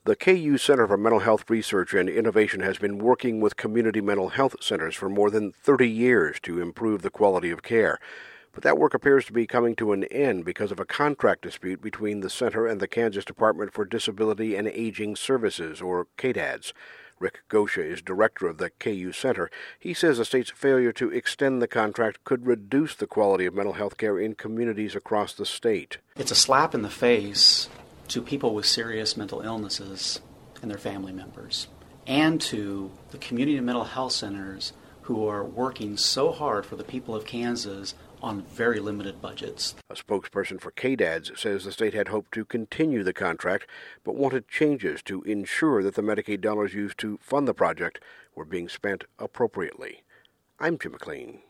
The KU Center for Mental Health Research and Innovation has been working with community mental health centers for more than 30 years to improve the quality of care. But that work appears to be coming to an end because of a contract dispute between the center and the Kansas Department for Disability and Aging Services, or KDADS. Rick Gosha is director of the KU Center. He says the state's failure to extend the contract could reduce the quality of mental health care in communities across the state. It's a slap in the face to people with serious mental illnesses and their family members, and to the community mental health centers who are working so hard for the people of Kansas on very limited budgets. A spokesperson for KDADS says the state had hoped to continue the contract, but wanted changes to ensure that the Medicaid dollars used to fund the project were being spent appropriately. I'm Jim McLean.